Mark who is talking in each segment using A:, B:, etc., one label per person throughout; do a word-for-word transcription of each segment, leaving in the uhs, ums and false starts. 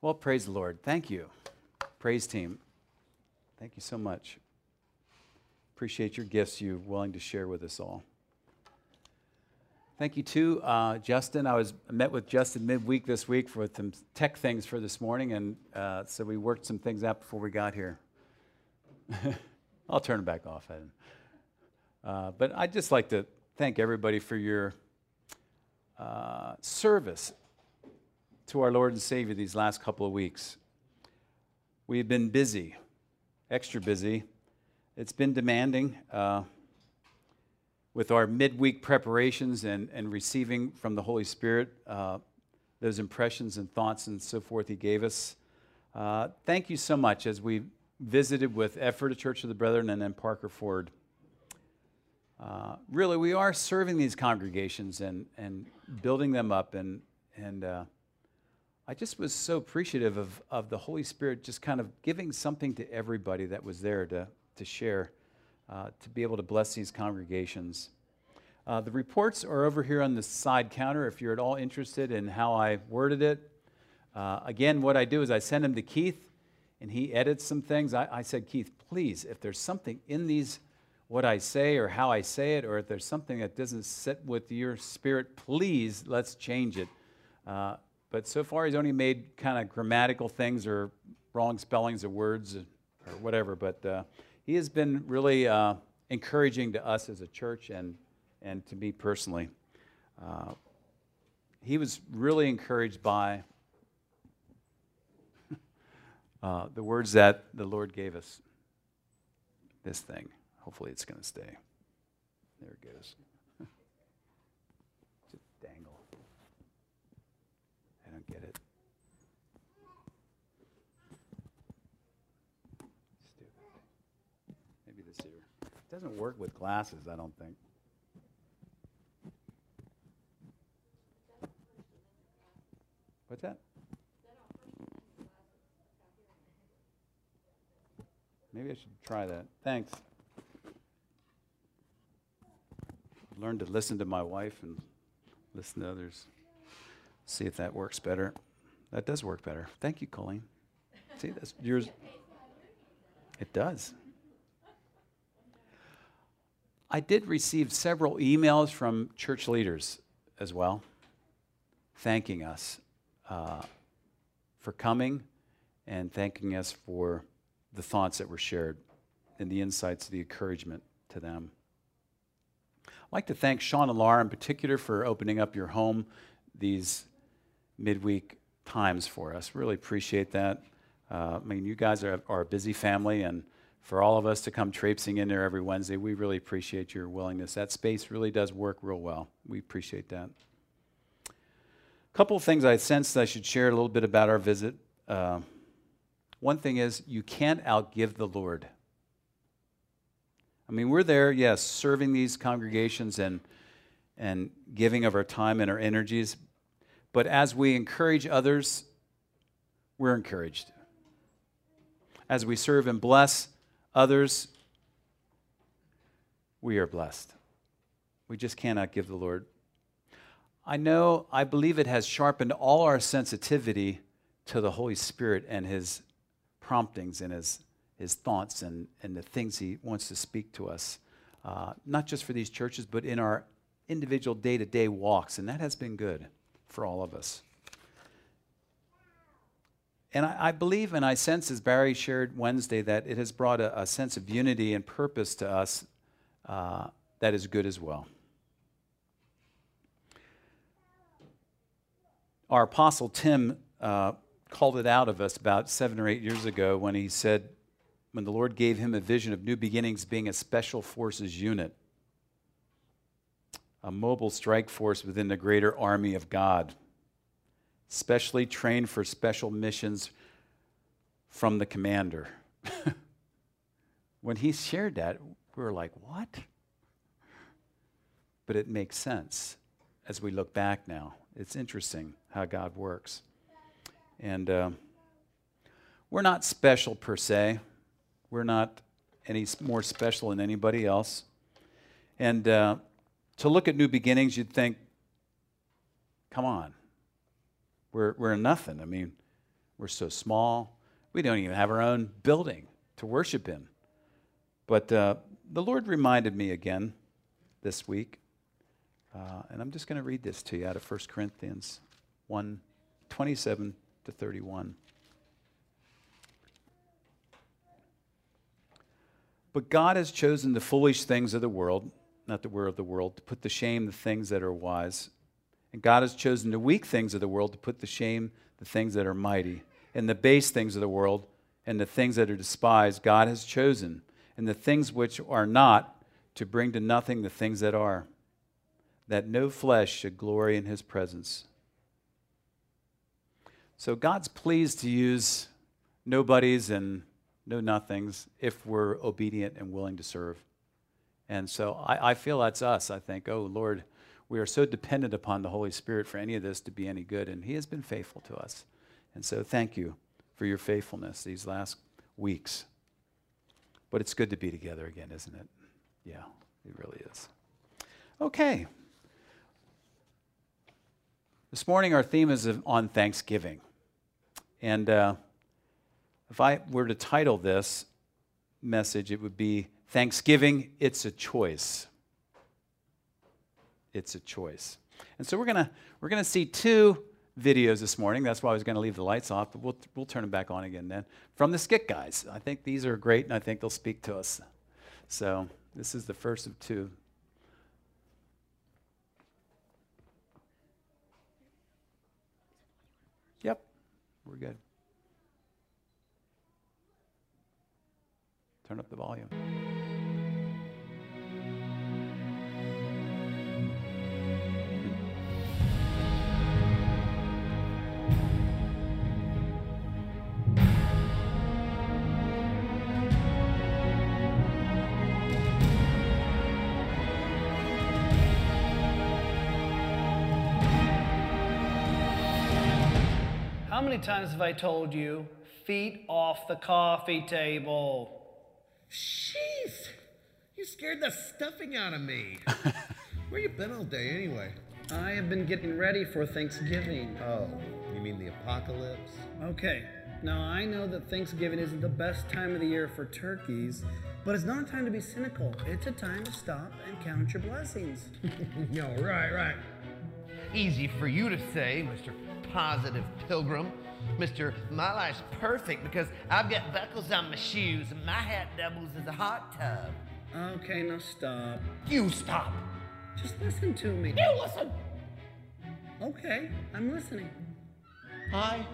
A: Well, praise the Lord. Thank you. Praise team. Thank you so much. Appreciate your gifts you're willing to share with us all. Thank you too, uh, Justin. I was I met with Justin midweek this week for some tech things for this morning, and uh, so we worked some things out before we got here. I'll turn it back off. Uh, but I'd just like to thank everybody for your uh, service to our Lord and Savior these last couple of weeks. We've been busy, extra busy. It's been demanding uh, with our midweek preparations and, and receiving from the Holy Spirit uh, those impressions and thoughts and so forth He gave us. Uh, thank you so much as we visited with Ephrata Church of the Brethren and then Parker Ford. Uh, really, we are serving these congregations and, and building them up, and, and uh, I just was so appreciative of, of the Holy Spirit just kind of giving something to everybody that was there to, to share, uh, to be able to bless these congregations. Uh, the reports are over here on the side counter if you're at all interested in how I worded it. Uh, again, what I do is I send them to Keith, and he edits some things. I, I said, Keith, please, if there's something in these, what I say or how I say it, or if there's something that doesn't sit with your spirit, please, let's change it. Uh, But so far, he's only made kind of grammatical things or wrong spellings of words or whatever. But uh, he has been really uh, encouraging to us as a church and, and to me personally. Uh, he was really encouraged by uh, the words that the Lord gave us. This thing. Hopefully it's going to stay. There it goes. Get it. Stupid. Maybe this here. It doesn't work with glasses, I don't think. What's that? Maybe I should try that. Thanks. I've learned to listen to my wife and listen to others. See if that works better. That does work better. Thank you, Colleen. See, that's yours. It does. I did receive several emails from church leaders as well, thanking us uh, for coming and thanking us for the thoughts that were shared and the insights, the encouragement to them. I'd like to thank Sean and Laura in particular for opening up your home these midweek times for us. Really appreciate that. Uh, I mean, you guys are, are a busy family, and for all of us to come traipsing in there every Wednesday, we really appreciate your willingness. That space really does work real well. We appreciate that. A couple of things I sensed I should share a little bit about our visit. Uh, one thing is, you can't outgive the Lord. I mean, we're there, yes, serving these congregations and and giving of our time and our energies. But as we encourage others, we're encouraged. As we serve and bless others, we are blessed. We just cannot give the Lord. I know, I believe it has sharpened all our sensitivity to the Holy Spirit and His promptings and His, his thoughts and, and the things He wants to speak to us. Uh, not just for these churches, but in our individual day-to-day walks, and that has been good for all of us. And I, I believe and I sense, as Barry shared Wednesday, that it has brought a, a sense of unity and purpose to us uh, that is good as well. Our Apostle Tim uh, called it out of us about seven or eight years ago when he said, when the Lord gave him a vision of New Beginnings being a special forces unit, a mobile strike force within the greater army of God, specially trained for special missions from the commander. When he shared that, we were like, what? But it makes sense as we look back now. It's interesting how God works. And uh, we're not special per se. We're not any more special than anybody else. And uh, to look at New Beginnings, you'd think, come on, we're we're nothing. I mean, We're so small. We don't even have our own building to worship in. But uh, the Lord reminded me again this week, uh, and I'm just going to read this to you out of First Corinthians one, twenty-seven to thirty-one. But God has chosen the foolish things of the world, not the word of the world, to put to shame the things that are wise. And God has chosen the weak things of the world to put to shame the things that are mighty. And the base things of the world and the things that are despised, God has chosen. And the things which are not, to bring to nothing the things that are, that no flesh should glory in his presence. So God's pleased to use nobodies and no nothings if we're obedient and willing to serve. And so I, I feel that's us. I think, oh, Lord, we are so dependent upon the Holy Spirit for any of this to be any good, and he has been faithful to us. And so thank you for your faithfulness these last weeks. But it's good to be together again, isn't it? Yeah, it really is. Okay. This morning our theme is on Thanksgiving. And uh, if I were to title this message, it would be Thanksgiving, It's a Choice. It's a choice. And so we're going to we're gonna see two videos this morning. That's why I was going to leave the lights off, but we'll, we'll turn them back on again then. From the Skit Guys. I think these are great, and I think they'll speak to us. So this is the first of two. Yep, we're good. Turn up the volume.
B: How many times have I told you, feet off the coffee table?
C: Jeez, you scared the stuffing out of me. Where you been all day anyway?
B: I have been getting ready for Thanksgiving.
C: Oh, you mean the apocalypse?
B: Okay, now I know that Thanksgiving isn't the best time of the year for turkeys, but it's not a time to be cynical. It's a time to stop and count your blessings.
C: No, right, right.
D: Easy for you to say, Mister Positive Pilgrim. Mister My life's perfect because I've got buckles on my shoes and my hat doubles as a hot tub.
B: Okay, now stop.
D: You stop.
B: Just listen to me.
D: You listen.
B: Okay, I'm listening.
E: Hi.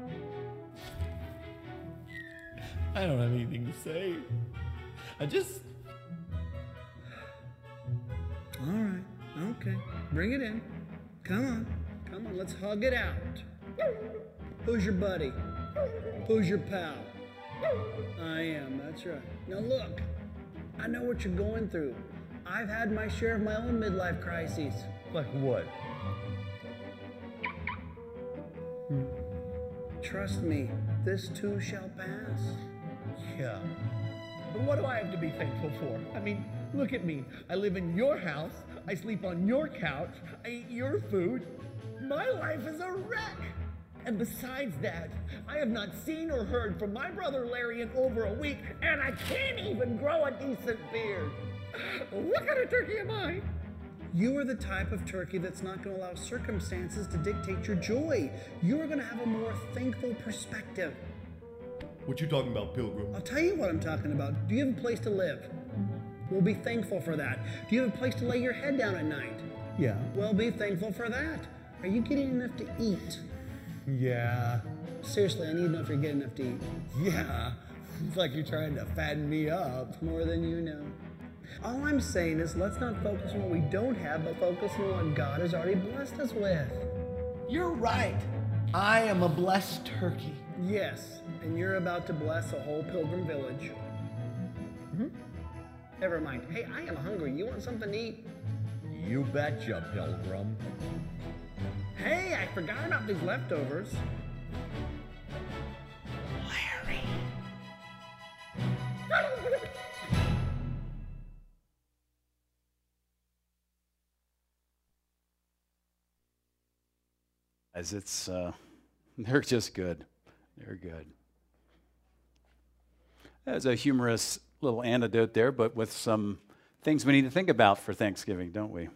E: I don't have anything to say. I just...
B: All right, okay, bring it in. Come on, come on, let's hug it out. Who's your buddy? Who's your pal? I am, that's right. Now look, I know what you're going through. I've had my share of my own midlife crises.
C: Like what?
B: Trust me, this too shall pass.
C: Yeah. But what do I have to be thankful for? I mean, look at me. I live in your house. I sleep on your couch. I eat your food. My life is a wreck. And besides that, I have not seen or heard from my brother Larry in over a week, and I can't even grow a decent beard. What kind of turkey am I?
B: You are the type of turkey that's not going to allow circumstances to dictate your joy. You are going to have a more thankful perspective.
E: What you talking about, Pilgrim?
B: I'll tell you what I'm talking about. Do you have a place to live? Well, be thankful for that. Do you have a place to lay your head down at night?
C: Yeah.
B: Well, be thankful for that. Are you getting enough to eat?
C: Yeah.
B: Seriously, I need to know if you're getting enough to eat.
C: Yeah. It's like you're trying to fatten me up.
B: More than you know. All I'm saying is let's not focus on what we don't have, but focus on what God has already blessed us with.
D: You're right. I am a blessed turkey.
B: Yes, and you're about to bless a whole pilgrim village. Mm-hmm. Never mind. Hey, I am hungry. You want something to eat?
C: You betcha, Pilgrim.
B: Hey, I forgot about these leftovers.
D: Larry.
A: As it's, uh, they're just good. Very good. There's a humorous little anecdote there, but with some things we need to think about for Thanksgiving, don't we?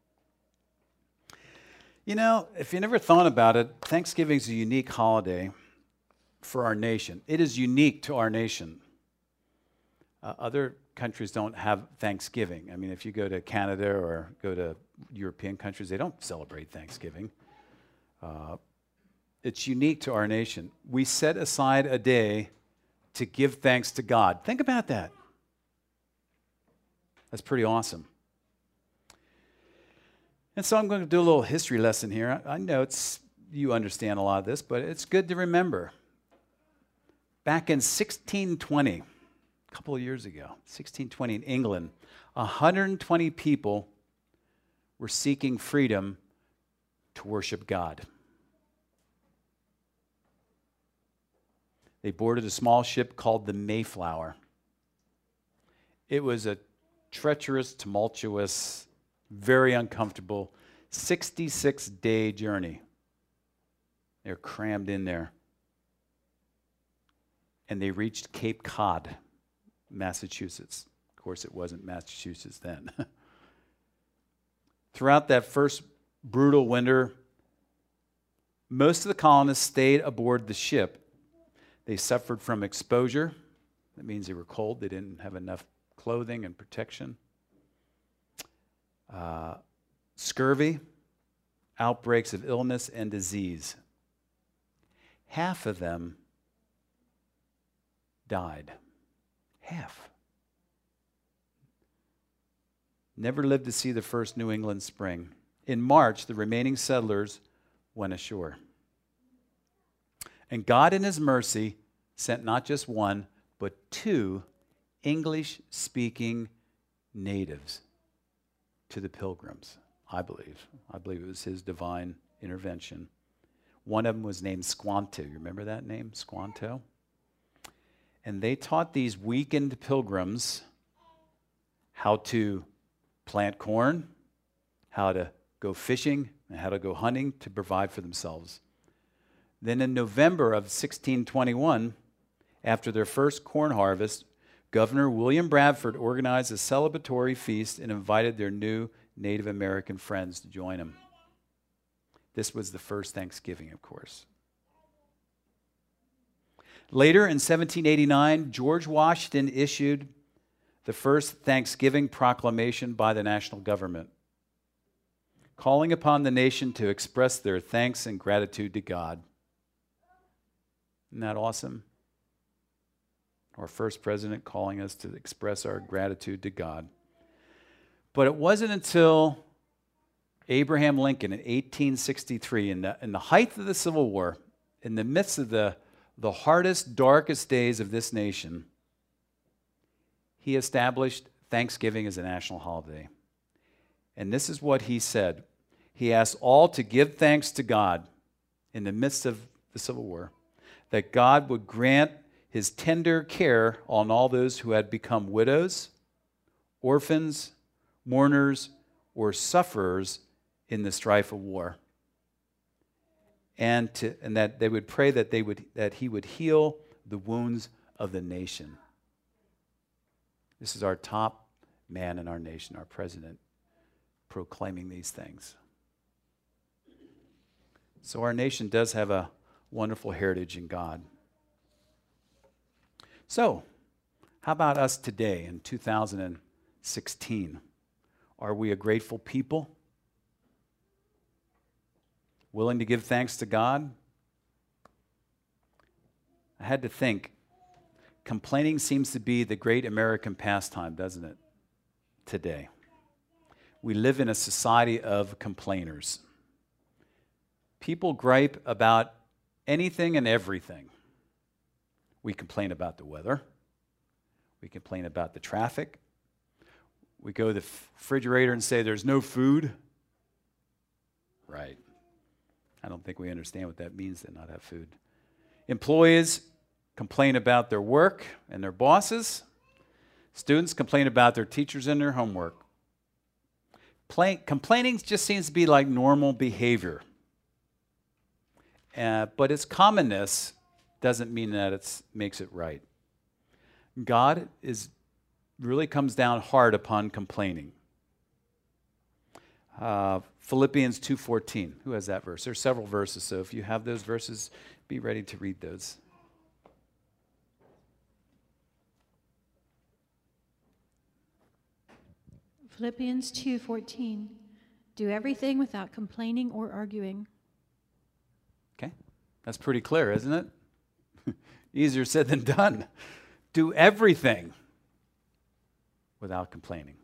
A: You know, if you never thought about it, Thanksgiving is a unique holiday for our nation. It is unique to our nation. Uh, other countries don't have Thanksgiving. I mean, if you go to Canada or go to European countries, they don't celebrate Thanksgiving. Uh, it's unique to our nation. We set aside a day to give thanks to God. Think about that. That's pretty awesome. And so I'm going to do a little history lesson here. I, I know it's you understand a lot of this, but it's good to remember. Back in sixteen twenty, a couple of years ago, sixteen twenty in England, one hundred twenty people were seeking freedom to worship God. They boarded a small ship called the Mayflower. It was a treacherous, tumultuous, very uncomfortable sixty-six day journey. They're crammed in there. And they reached Cape Cod, Massachusetts. Of course, it wasn't Massachusetts then. Throughout that first brutal winter, most of the colonists stayed aboard the ship. They suffered from exposure. That means they were cold. They didn't have enough clothing and protection. Uh, scurvy, outbreaks of illness and disease. Half of them died. Half. Never lived to see the first New England spring. In March, the remaining settlers went ashore. And God, in His mercy, sent not just one, but two English-speaking natives to the Pilgrims, I believe. I believe it was His divine intervention. One of them was named Squanto. You remember that name, Squanto? And they taught these weakened pilgrims how to plant corn, how to go fishing, and how to go hunting to provide for themselves. Then in November of sixteen twenty-one, after their first corn harvest, Governor William Bradford organized a celebratory feast and invited their new Native American friends to join him. This was the first Thanksgiving, of course. Later in seventeen eighty-nine, George Washington issued the first Thanksgiving proclamation by the national government, calling upon the nation to express their thanks and gratitude to God. Isn't that awesome? Our first president calling us to express our gratitude to God. But it wasn't until Abraham Lincoln in eighteen sixty-three, in the, in the height of the Civil War, in the midst of the, the hardest, darkest days of this nation, he established Thanksgiving as a national holiday. And this is what he said. He asked all to give thanks to God in the midst of the Civil War, that God would grant His tender care on all those who had become widows, orphans, mourners, or sufferers in the strife of war. And, to, and that they would pray that, they would, that He would heal the wounds of the nation. This is our top man in our nation, our president, proclaiming these things. So our nation does have a wonderful heritage in God. So, how about us today in two thousand sixteen? Are we a grateful people? Willing to give thanks to God? I had to think. Complaining seems to be the great American pastime, doesn't it? Today. We live in a society of complainers. People gripe about anything and everything. We complain about the weather. We complain about the traffic. We go to the refrigerator and say there's no food. Right. I don't think we understand what that means to not have food. Employees complain about their work and their bosses. Students complain about their teachers and their homework. Play, complaining just seems to be like normal behavior. Uh, but its commonness doesn't mean that it makes it right. God is really comes down hard upon complaining. Uh, Philippians two fourteen. Who has that verse? There's several verses, so if you have those verses, be ready to read those.
F: Philippians two fourteen. Do everything without complaining or arguing.
A: Okay, that's pretty clear, isn't it? Easier said than done. Do everything without complaining.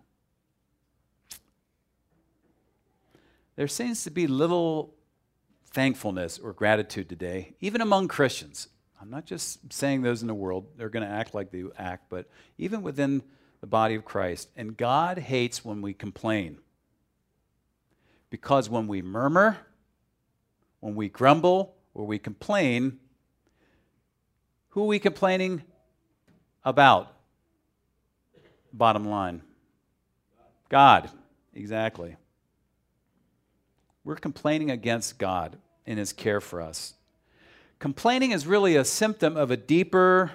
A: There seems to be little thankfulness or gratitude today, even among Christians. I'm not just saying those in the world, they're going to act like they act, but even within the body of Christ. And God hates when we complain. Because when we murmur, when we grumble, or we complain, who are we complaining about? Bottom line. God. Exactly. We're complaining against God in His care for us. Complaining is really a symptom of a deeper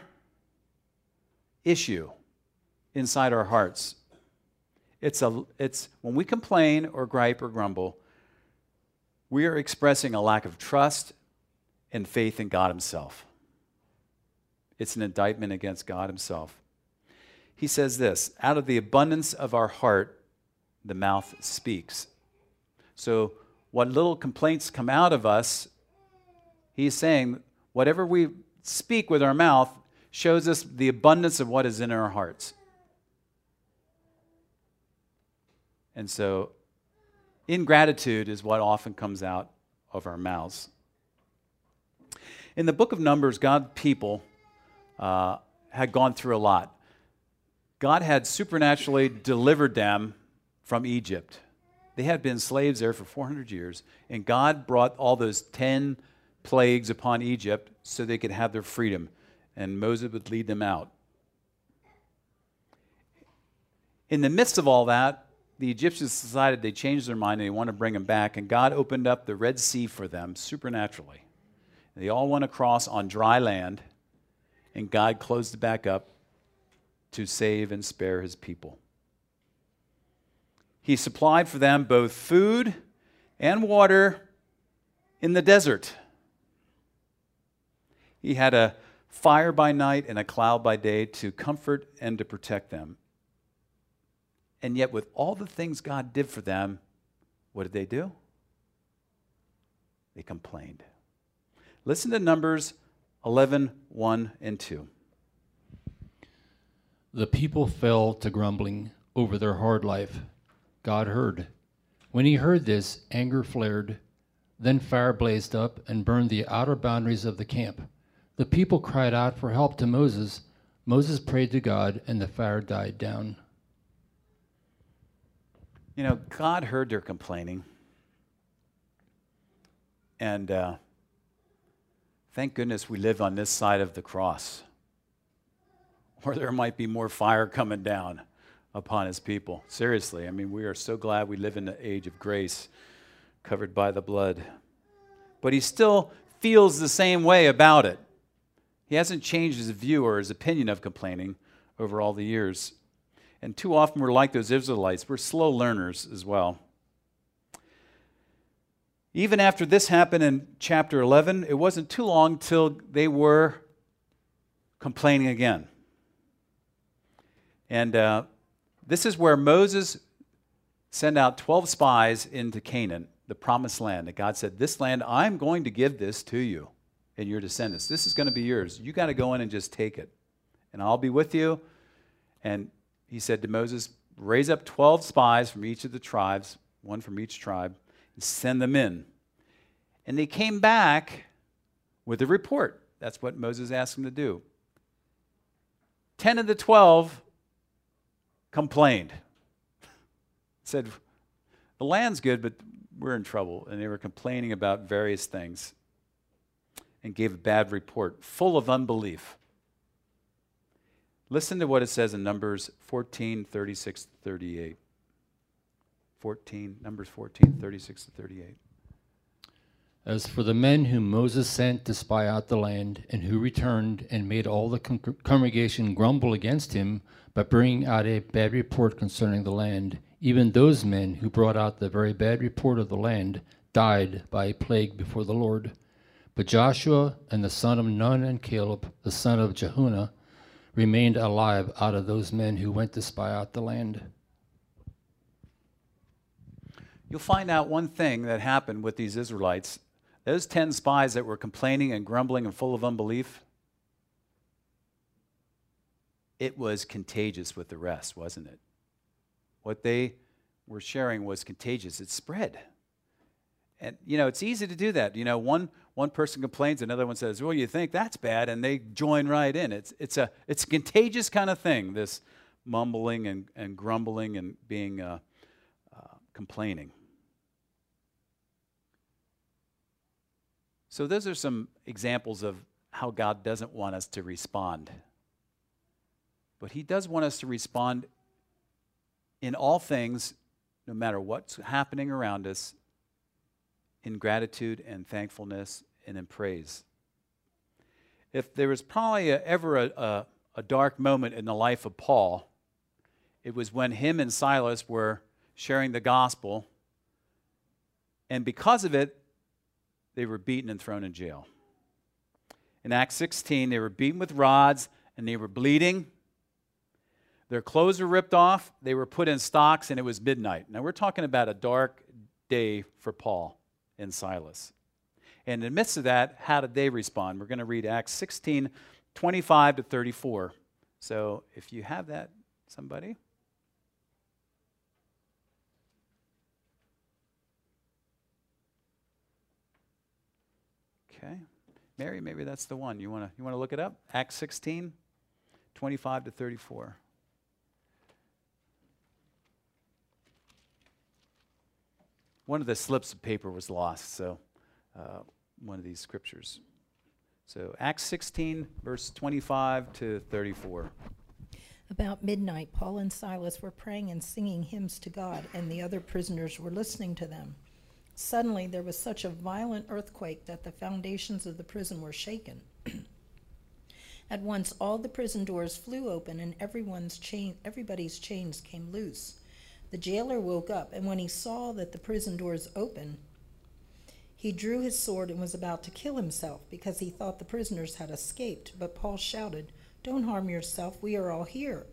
A: issue inside our hearts. It's a, it's when we complain or gripe or grumble, we are expressing a lack of trust and faith in God Himself. It's an indictment against God Himself. He says this, out of the abundance of our heart, the mouth speaks. So what little complaints come out of us, he's saying whatever we speak with our mouth shows us the abundance of what is in our hearts. And so ingratitude is what often comes out of our mouths. In the book of Numbers, God's people uh, had gone through a lot. God had supernaturally delivered them from Egypt. They had been slaves there for four hundred years, and God brought all those ten plagues upon Egypt so they could have their freedom, and Moses would lead them out. In the midst of all that, the Egyptians decided they changed their mind and they want to bring them back, and God opened up the Red Sea for them supernaturally. They all went across on dry land, and God closed it back up to save and spare His people. He supplied for them both food and water in the desert. He had a fire by night and a cloud by day to comfort and to protect them. And yet, with all the things God did for them, what did they do? They complained. Listen to Numbers eleven, one and two.
G: The people fell to grumbling over their hard life. God heard. When He heard this, anger flared. Then fire blazed up and burned the outer boundaries of the camp. The people cried out for help to Moses. Moses prayed to God, and the fire died down.
A: You know, God heard their complaining. And uh, thank goodness we live on this side of the cross, or there might be more fire coming down upon His people. Seriously, I mean, we are so glad we live in the age of grace, covered by the blood. But He still feels the same way about it. He hasn't changed His view or His opinion of complaining over all the years. And too often we're like those Israelites. We're slow learners as well. Even after this happened in chapter eleven, it wasn't too long till they were complaining again. And uh, this is where Moses sent out twelve spies into Canaan, the promised land. That God said, this land, I'm going to give this to you and your descendants. This is going to be yours. You got to go in and just take it. And I'll be with you. And He said to Moses, raise up twelve spies from each of the tribes, one from each tribe, and send them in. And they came back with a report. That's what Moses asked them to do. Ten of the twelve complained. Said, the land's good, but we're in trouble. And they were complaining about various things and gave a bad report, full of unbelief. Listen to what it says in Numbers fourteen, thirty-six to thirty-eight. fourteen, Numbers fourteen, thirty-six to thirty-eight.
G: As for the men whom Moses sent to spy out the land, and who returned and made all the con- congregation grumble against him by bringing out a bad report concerning the land, even those men who brought out the very bad report of the land died by a plague before the Lord. But Joshua and the son of Nun and Caleb, the son of Jehunah, remained alive out of those men who went to spy out the land.
A: You'll find out one thing that happened with these Israelites. Those ten spies that were complaining and grumbling and full of unbelief, it was contagious with the rest, wasn't it? What they were sharing was contagious. It spread. And, you know, it's easy to do that. You know, one one person complains, another one says, well, you think that's bad, and they join right in. It's it's a it's a contagious kind of thing, this mumbling and, and grumbling and being uh, uh, complaining. So those are some examples of how God doesn't want us to respond. But he does want us to respond in all things, no matter what's happening around us, in gratitude and thankfulness and in praise. If there was probably a, ever a, a, a dark moment in the life of Paul, it was when him and Silas were sharing the gospel, and because of it, they were beaten and thrown in jail. In Acts sixteen, they were beaten with rods and they were bleeding. Their clothes were ripped off, they were put in stocks, and it was midnight. Now we're talking about a dark day for Paul and Silas. And in the midst of that, how did they respond? We're going to read Acts sixteen, twenty-five to thirty-four. So if you have that, somebody. Okay. Mary, maybe that's the one. You want to you want to look it up? Acts sixteen, twenty-five to thirty-four. One of the slips of paper was lost, so uh, one of these scriptures. So Acts sixteen, verse twenty-five to thirty-four.
H: About midnight, Paul and Silas were praying and singing hymns to God, and the other prisoners were listening to them. Suddenly, there was such a violent earthquake that the foundations of the prison were shaken. At once, all the prison doors flew open, and everyone's chain, everybody's chains came loose. The jailer woke up, and when he saw that the prison doors open, he drew his sword and was about to kill himself because he thought the prisoners had escaped. But Paul shouted, "Don't harm yourself, we are all here."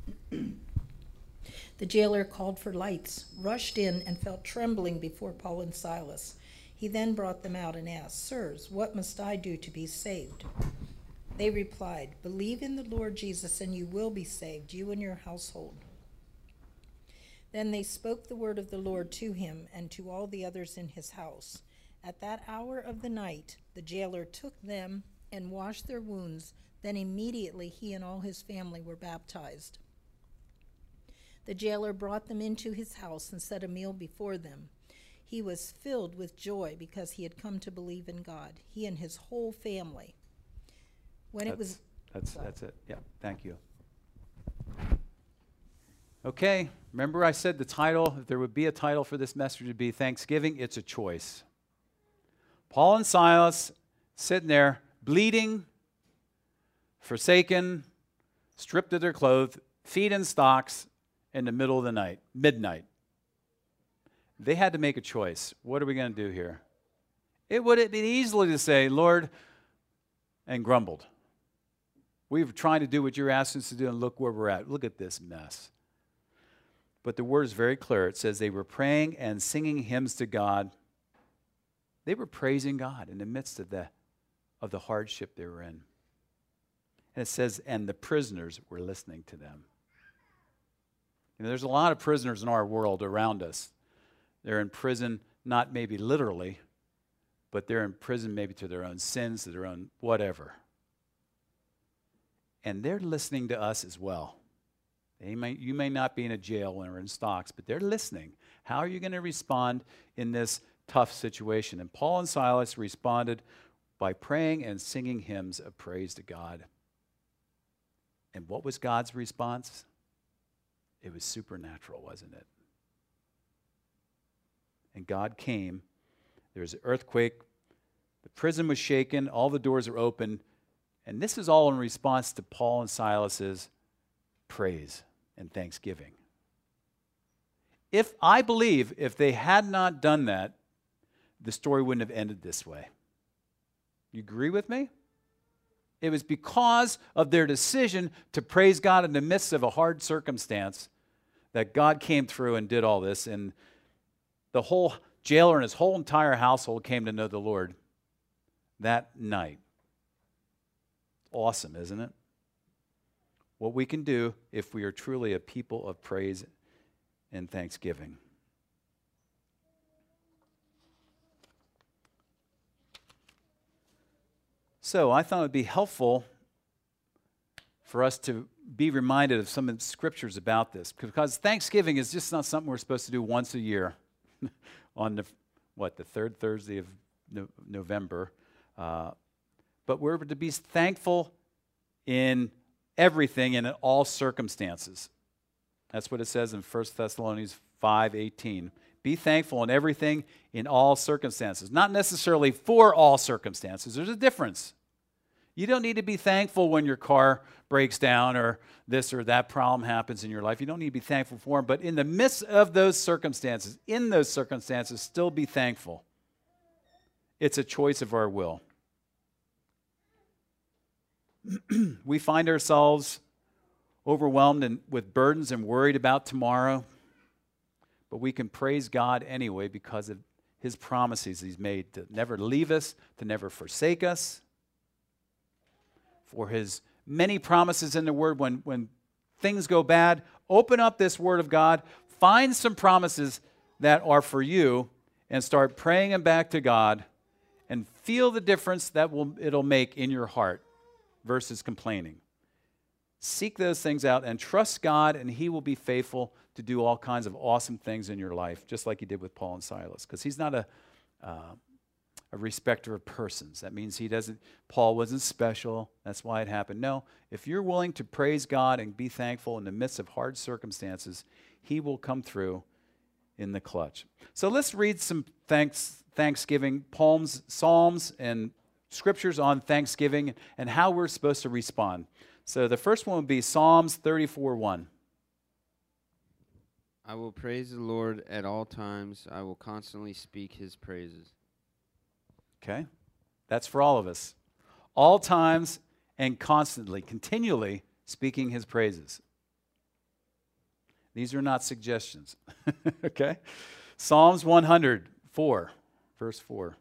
H: The jailer called for lights, rushed in, and fell trembling before Paul and Silas. He then brought them out and asked, "Sirs, what must I do to be saved?" They replied, "Believe in the Lord Jesus, and you will be saved, you and your household." Then they spoke the word of the Lord to him and to all the others in his house. At that hour of the night, the jailer took them and washed their wounds. Then immediately he and all his family were baptized. The jailer brought them into his house and set a meal before them. He was filled with joy because he had come to believe in God, he and his whole family. When
A: that's,
H: it was...
A: That's, that's it. Yeah, thank you. Okay, remember I said the title, if there would be a title for this message, would be Thanksgiving. It's a choice. Paul and Silas sitting there, bleeding, forsaken, stripped of their clothes, feet in stocks, in the middle of the night, midnight. They had to make a choice. What are we going to do here? It would have been easily to say, Lord, and grumbled. We're trying to do what you're asking us to do, and look where we're at. Look at this mess. But the word is very clear. It says they were praying and singing hymns to God. They were praising God in the midst of the, of the hardship they were in. And it says, and the prisoners were listening to them. You know, there's a lot of prisoners in our world around us. They're in prison, not maybe literally, but they're in prison maybe to their own sins, to their own whatever. And they're listening to us as well. They may, you may not be in a jail when we're in stocks, but they're listening. How are you going to respond in this tough situation? And Paul and Silas responded by praying and singing hymns of praise to God. And what was God's response? It was supernatural, wasn't it? And God came. There was an earthquake. The prison was shaken, all the doors were open, and this is all in response to Paul and Silas's praise and thanksgiving. If I believe if they had not done that, the story wouldn't have ended this way. You agree with me? It was because of their decision to praise God in the midst of a hard circumstance that God came through and did all this, and the whole jailer and his whole entire household came to know the Lord that night. Awesome, isn't it? What we can do if we are truly a people of praise and thanksgiving. So I thought it would be helpful for us to be reminded of some of the scriptures about this, because Thanksgiving is just not something we're supposed to do once a year on the, what, the third Thursday of no, November. Uh, but we're to be thankful in everything and in all circumstances. That's what it says in First Thessalonians five eighteen. Be thankful in everything, in all circumstances. Not necessarily for all circumstances. There's a difference. You don't need to be thankful when your car breaks down or this or that problem happens in your life. You don't need to be thankful for them. But in the midst of those circumstances, in those circumstances, still be thankful. It's a choice of our will. We find ourselves overwhelmed and with burdens and worried about tomorrow. But we can praise God anyway because of his promises he's made to never leave us, to never forsake us. For his many promises in the word, when, when things go bad, open up this word of God, find some promises that are for you, and start praying them back to God, and feel the difference that will it'll make in your heart versus complaining. Seek those things out and trust God, and he will be faithful to do all kinds of awesome things in your life, just like he did with Paul and Silas, because he's not a, uh, a respecter of persons. That means he doesn't, Paul wasn't special. That's why it happened. No, if you're willing to praise God and be thankful in the midst of hard circumstances, he will come through in the clutch. So let's read some thanks, Thanksgiving poems, psalms, and scriptures on Thanksgiving and how we're supposed to respond. So the first one would be Psalms thirty-four one.
I: I will praise the Lord at all times. I will constantly speak his praises.
A: Okay? That's for all of us. All times and constantly, continually speaking his praises. These are not suggestions. Okay? Psalms one hundred four, verse four.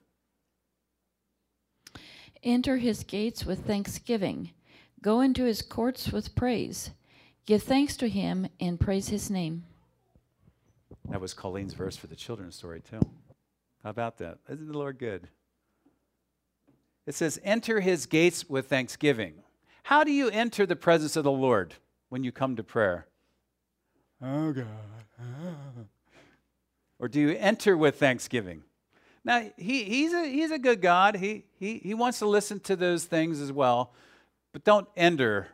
J: Enter his gates with thanksgiving. Go into his courts with praise. Give thanks to him and praise his name.
A: That was Colleen's verse for the children's story, too. How about that? Isn't the Lord good? It says, enter his gates with thanksgiving. How do you enter the presence of the Lord when you come to prayer? Oh, God. Oh. Or do you enter with thanksgiving? Now, he, he's, a, he's a good God. He, he, he wants to listen to those things as well. But don't enter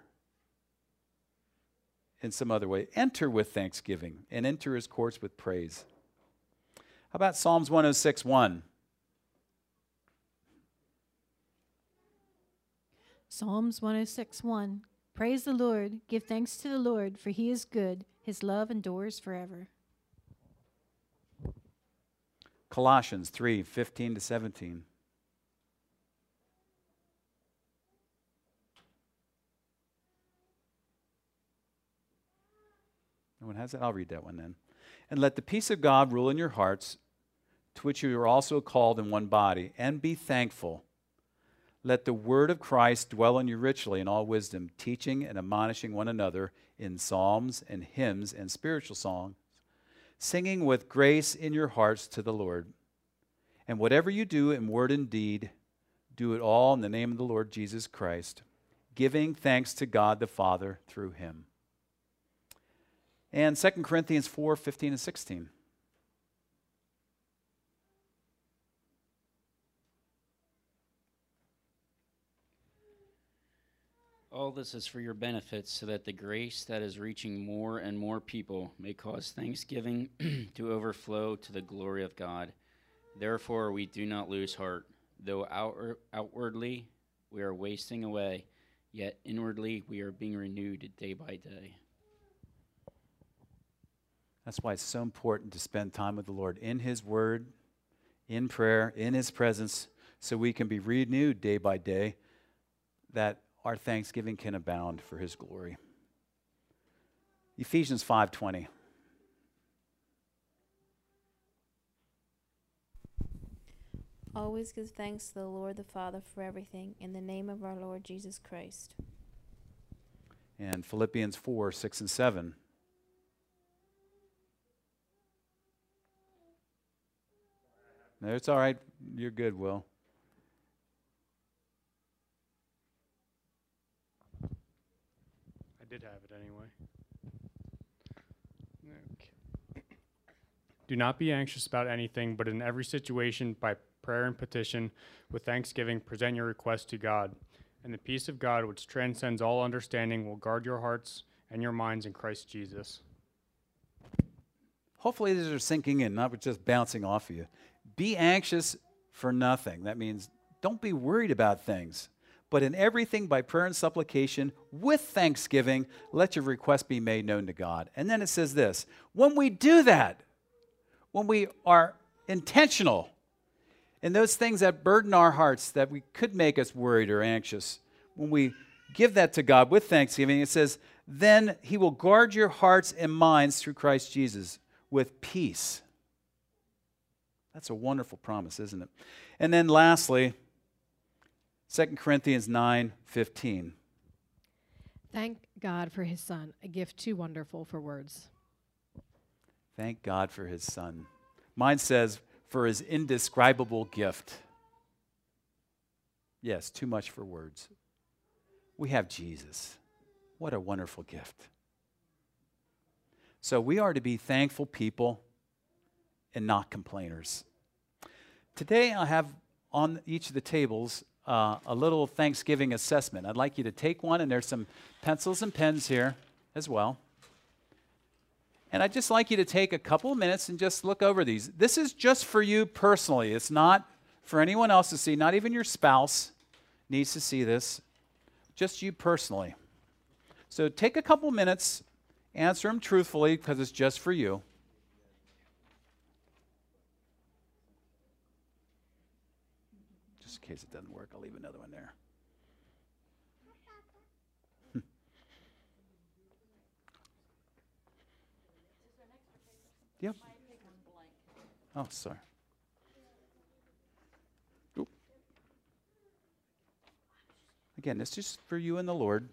A: in some other way. Enter with thanksgiving and enter his courts with praise. How about Psalms one oh six one?
F: Psalms one oh six one. Praise the Lord, give thanks to the Lord, for he is good. His love endures forever.
A: Colossians three fifteen to seventeen. No one has that? I'll read that one then. And let the peace of God rule in your hearts, to which you are also called in one body, and be thankful. Let the word of Christ dwell in you richly in all wisdom, teaching and admonishing one another in psalms and hymns and spiritual songs, singing with grace in your hearts to the Lord. And whatever you do in word and deed, do it all in the name of the Lord Jesus Christ, giving thanks to God the Father through him. And Second Corinthians four fifteen and sixteen.
K: All this is for your benefit, so that the grace that is reaching more and more people may cause thanksgiving to overflow to the glory of God. Therefore, we do not lose heart, Though outward, outwardly we are wasting away, yet inwardly we are being renewed day by day.
A: That's why it's so important to spend time with the Lord in His Word, in prayer, in His presence, so we can be renewed day by day, that our thanksgiving can abound for His glory. Ephesians five twenty.
L: Always give thanks to the Lord the Father for everything, in the name of our Lord Jesus Christ.
A: And Philippians four six and seven. No, it's all right. You're good, Will.
M: I did have it anyway. Okay. Do not be anxious about anything, but in every situation, by prayer and petition, with thanksgiving, present your requests to God. And the peace of God, which transcends all understanding, will guard your hearts and your minds in Christ Jesus.
A: Hopefully these are sinking in, not just bouncing off of you. Be anxious for nothing. That means don't be worried about things. But in everything, by prayer and supplication, with thanksgiving, let your requests be made known to God. And then it says this, when we do that, when we are intentional in those things that burden our hearts, that we could make us worried or anxious, when we give that to God with thanksgiving, it says, then He will guard your hearts and minds through Christ Jesus with peace. That's a wonderful promise, isn't it? And then lastly, Second Corinthians nine fifteen.
N: Thank God for His Son, a gift too wonderful for words.
A: Thank God for His Son. Mine says, for His indescribable gift. Yes, too much for words. We have Jesus. What a wonderful gift. So we are to be thankful people and not complainers. Today I have on each of the tables uh, a little Thanksgiving assessment. I'd like you to take one, and there's some pencils and pens here as well. And I'd just like you to take a couple of minutes and just look over these. This is just for you personally. It's not for anyone else to see. Not even your spouse needs to see this. Just you personally. So take a couple of minutes, answer them truthfully because it's just for you. Just in case it doesn't work, I'll leave another one there. Yep. Oh, sorry. Oop. Again, it's just for you and the Lord.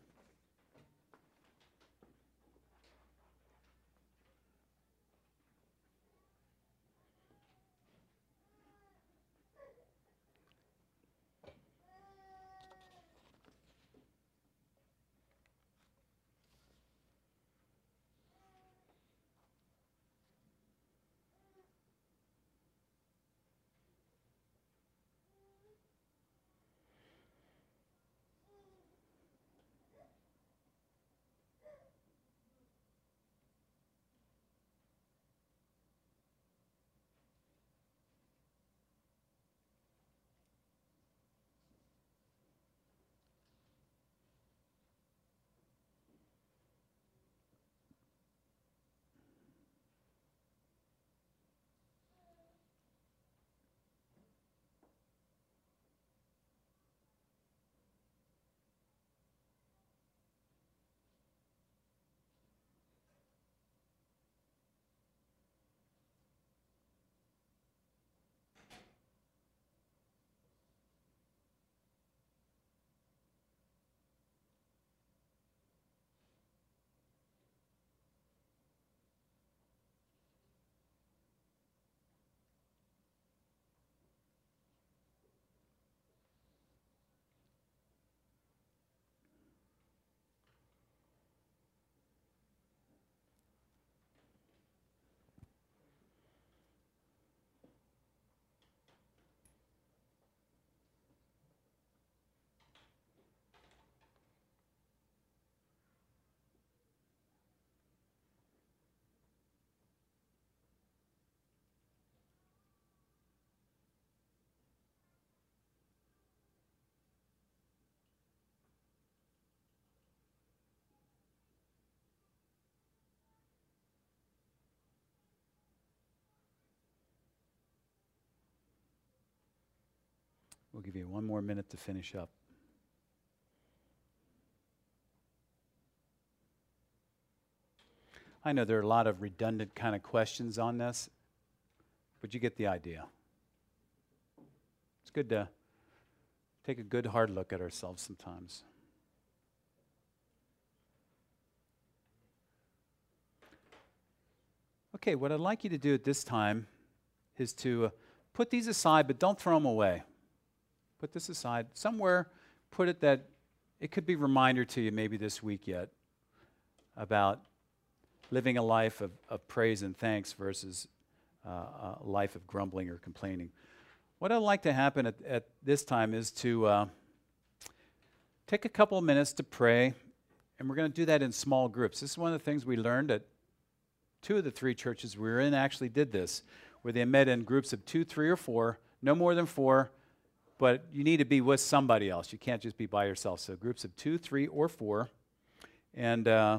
A: We'll give you one more minute to finish up. I know there are a lot of redundant kind of questions on this, but you get the idea. It's good to take a good hard look at ourselves sometimes. Okay, what I'd like you to do at this time is to uh, put these aside, but don't throw them away. Put this aside somewhere, put it that it could be a reminder to you maybe this week yet about living a life of, of praise and thanks versus uh, a life of grumbling or complaining. What I'd like to happen at, at this time is to uh, take a couple of minutes to pray, and we're going to do that in small groups. This is one of the things we learned at two of the three churches we were in actually did this, where they met in groups of two, three, or four, no more than four, but you need to be with somebody else. You can't just be by yourself. So groups of two, three, or four. And uh,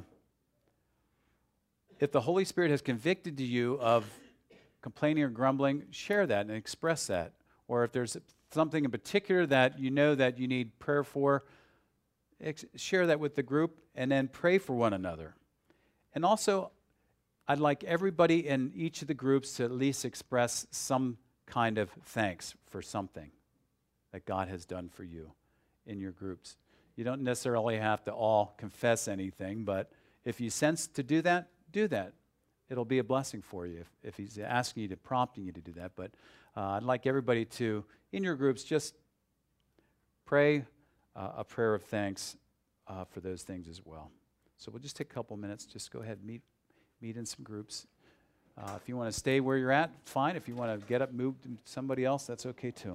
A: if the Holy Spirit has convicted you of complaining or grumbling, share that and express that. Or if there's something in particular that you know that you need prayer for, ex- share that with the group and then pray for one another. And also, I'd like everybody in each of the groups to at least express some kind of thanks for something that God has done for you in your groups. You don't necessarily have to all confess anything, but if you sense to do that, do that. It'll be a blessing for you if, if he's asking you to, prompting you to do that. But uh, I'd like everybody to, in your groups, just pray uh, a prayer of thanks uh, for those things as well. So we'll just take a couple minutes. Just go ahead and meet, meet in some groups. Uh, if you want to stay where you're at, fine. If you want to get up, move to somebody else, that's okay too.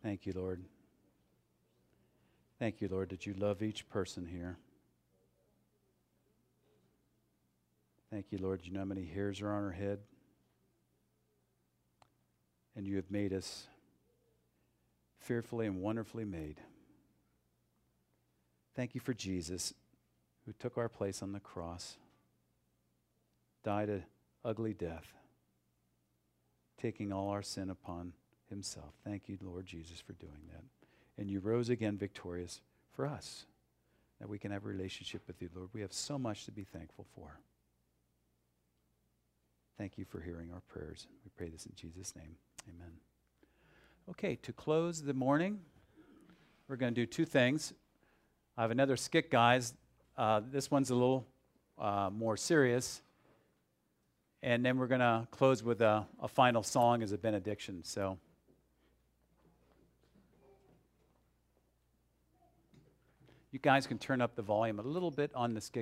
A: Thank you, Lord. Thank you, Lord, that you love each person here. Thank you, Lord, you know how many hairs are on our head. And you have made us fearfully and wonderfully made. Thank you for Jesus, who took our place on the cross, died an ugly death, taking all our sin upon himself. Thank you, Lord Jesus, for doing that. And you rose again victorious for us, that we can have a relationship with you, Lord. We have so much to be thankful for. Thank you for hearing our prayers. We pray this in Jesus' name. Amen. Okay, to close the morning, we're going to do two things. I have another skit, guys. Uh, this one's a little uh, more serious. And then we're going to close with a, a final song as a benediction. So, you guys can turn up the volume a little bit on the skit.